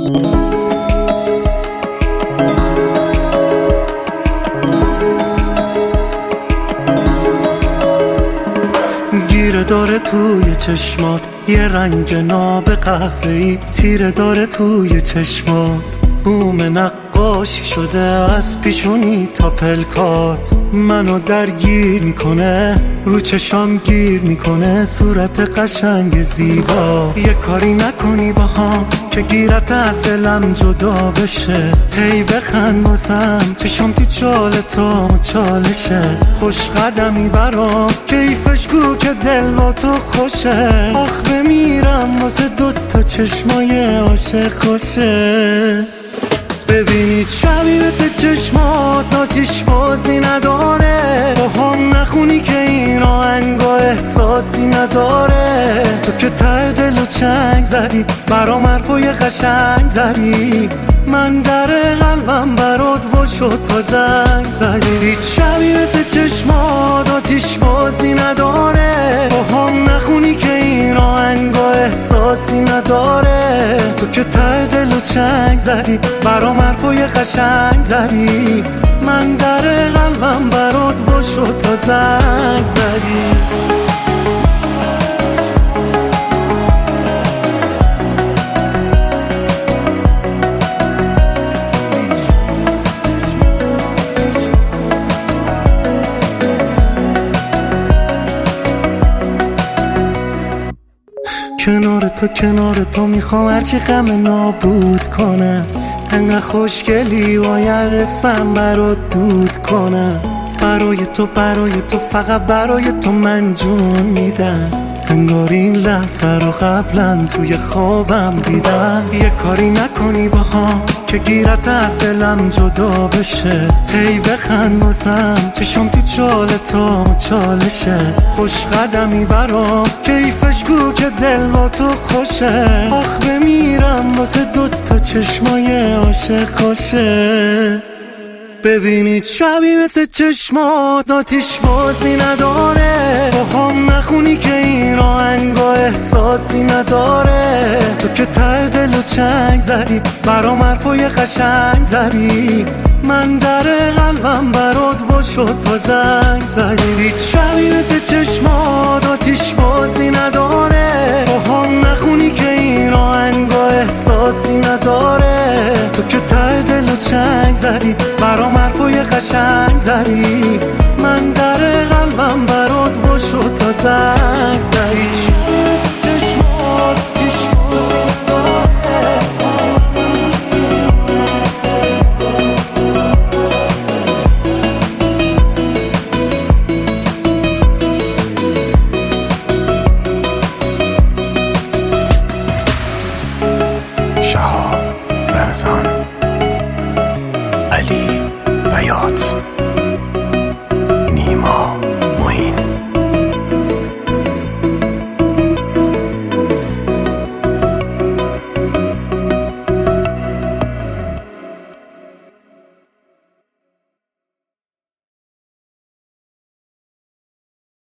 گیره داره توی چشمات یه رنگ ناب قهوه‌ای، تیره داره توی چشمات بوم نقاشی شده از پیشونی تا پلکات. منو درگیر میکنه، رو چشام گیر میکنه صورت قشنگ زیبا. یه کاری نکنی باهام که گیرت از دلم جدا بشه. هی بخند واسم چشام تو چال تو چالشه. خوش قدمی برام کیفش گو که دل با تو خوشه. آخ بمیرم واسه دوتا چشمای عاشق خوشه. ببینید شبی مثل چشمات آتیش بازی نداره. با هم نخونی که این آهنگا احساسی نداره. تو که ته دل و چنگ زدی برام حرفای قشنگ زدی. من در قلبم برات وا شد تا زنگ زدی. هیچ شبی مثل چشمات آتیش بازی نداره. با هم نخونی که این آهنگا احساسی نداره. تو که ته دل و چنگ زدی برام حرفای قشنگ زدی. من در قلبم برات وا شد تا زنگ زدی. کنار تو میخوام هرچی غم نابود کنم. انقدر خوشگلی باید اسمم برات دود کنم. برای تو فقط برای تو من جون میدم. انگار این لحظه رو قبلا توی خوابم دیدم. یه کاری نکنی باهام که گیرت از دلم جدا بشه. هی بخند واسم چشام تو چال تو چالشه. خوش قدمی برام کیفش گو که دل با تو خوشه. آخ بمیرم واسه دوتا چشمای عاشق خوشه. ببینید شبی مثل چشمات آتیش بازی نداره. با هم نخونی که این آهنگا احساسی نداره. تو که ته دل و چنگ زدی برام حرفای قشنگ زدی. من در قلبم برات وا شد تا زنگ زدی. هیچ شبی مثل چشمات آتیش بازی نداره. با هم نخونی که این آهنگا احساسی نداره. تو که ته دل و چنگ زدی برام حرفای قشنگ زدی. من در قلبم برات وا شد تا زنگ زدی. شهاب رمضان، علی بیات، نیما